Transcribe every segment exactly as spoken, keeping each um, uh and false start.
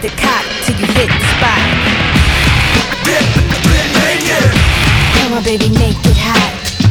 the cock till you hit the spot. Get, get naked. Come on, baby, make it hot.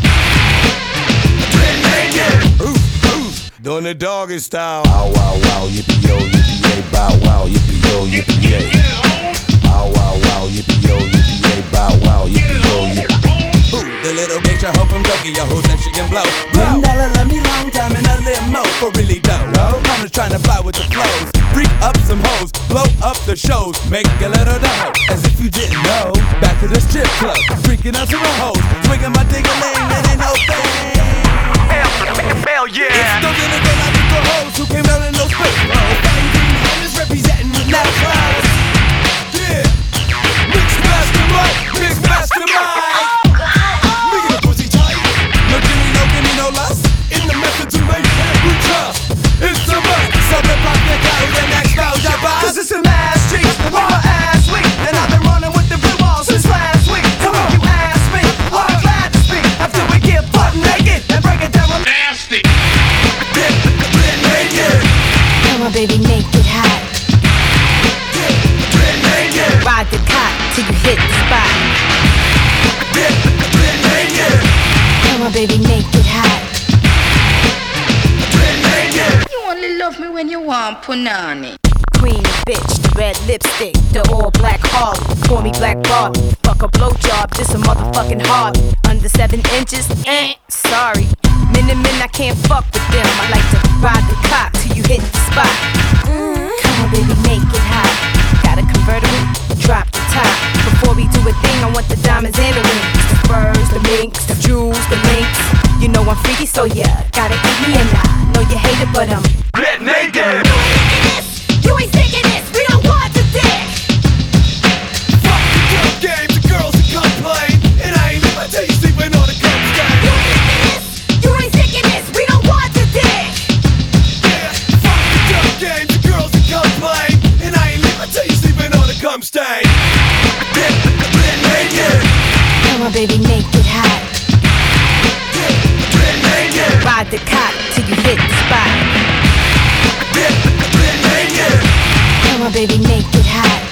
Get naked. Oof, oof, doing the doggy style. Bow wow wow, yippee yo, yippee yay, bow wow, yippee yo, yippee yay. Bow wow wow, yippee yo, yippee yay, bow wow, yippee yo, yippee. Ooh, the little bitch I hope from Tokyo, who said she can blow. Blow. Nella let me long time in a limo for really dough. I'm just trying to fly with the flows, freak up some hoes, blow up the shows, make a little dough. As if you didn't know, back to the strip club, freaking out to the hoes, swinging my ding-a-ling, it ain't no thing. Hell yeah. It's still gonna get out to the hoes who came out in those spit clothes. I'm just representing with no clothes. Yeah, mix master Mike, mix master Mike. Nigga the pussy tight, no gimme, no gimme, no lust. In the method to make it, we trust. It's the must, so the block that got the next exposure box. Cause it's the last street, and we were ass weak. And I've been running with the blue balls since last week. Come on, you ask me, well, I'm glad to speak. After we get butt naked and break it down with nasty. Get, get naked. Come on, baby, make it hot. Get, get naked. Ride the cock till you hit the spot. Get, get naked. Come on, baby, make it hot. Get naked. You only love me when you want punani. Queen bitch, the red lipstick, the all black Harley, call me Black Barbie. Fuck a blowjob, this a motherfucking hard. Under seven inches, eh, sorry. Men and men, I can't fuck with them. I like to ride the cock till you hit the spot. Mm, come on, baby, make it hot. Got a convertible, drop the top. Before we do a thing, I want the diamonds and the rings, the furs, the minks, the jewels, the links. You know I'm freaky, so yeah, gotta eat me and I know you hate it, but I'm Get naked. you ain't thinking this, we don't want the dick. Fuck the girl game, the girls that complain. And I ain't never tell you sleeping on the cum stain. You ain't thinking this, you ain't thinking this, we don't want the dick. Yeah, fuck the girl game, the girls that complain. And I ain't never tell you sleeping on the cum stain. Get, get naked. Come on, baby, make it hot. Get, get naked. Ride the cock till you hit the spot. Get, get naked. Come on, baby, make it hot.